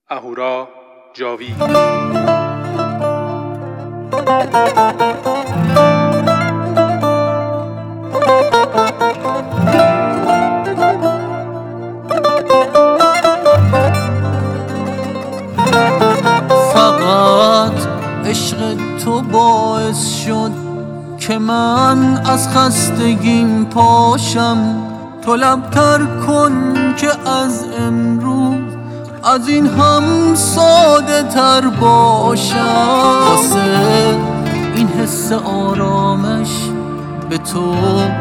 اهورا جاوید. فقط عشق تو باعث شد که من از خستگیم پاشم. تو لبتر کن که از امروز از این هم ساده تر باشم. واسه این حس آرامش به تو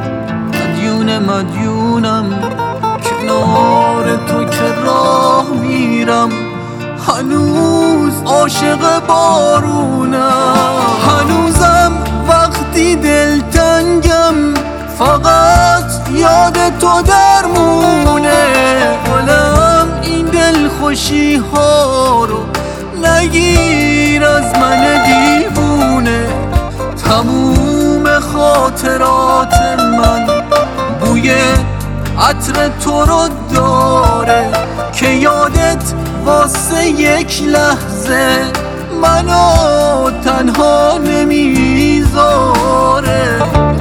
مدیونم. کنار تو که راه میرم هنوز عاشق بارونم. هنوزم وقتی دلتنگم فقط یاد تو درمونه. دلم این دلخوشی ها رو نگیر از من دیوونه. تموم خاطرات من بوی عطر تو رو داره که یادت واسه یک لحظه منو تنها نمیذاره.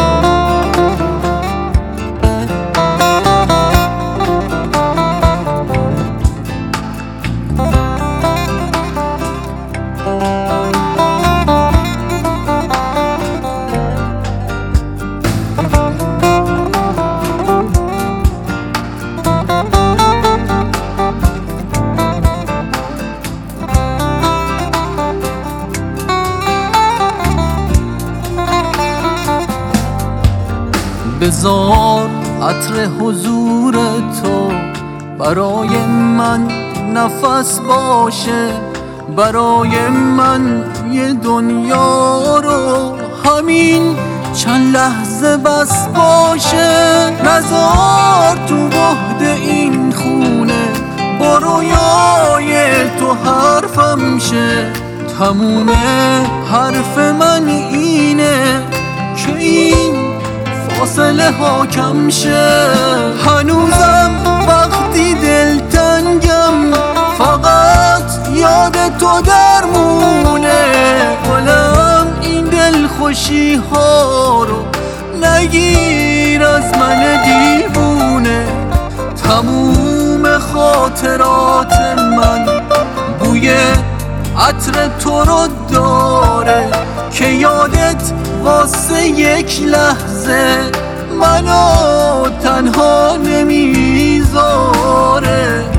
بذار عطر حضور تو برای من نفس باشه. برای من یه دنیا رو همین چند لحظه بس باشه. نذار تو بعد این خونه با رویای تو حرفم شه. تموم حرف من اینه که این فاصله ها کم شه. هنوزم وقتی دلتنگم فقط یاد تو درمونه. دلم این دلخوشی ها رو نگیر از من دیوونه. تموم خاطرات من بوی عطر تو رو داره که یادت واسه یک لحظه منو تنها نمیذاره.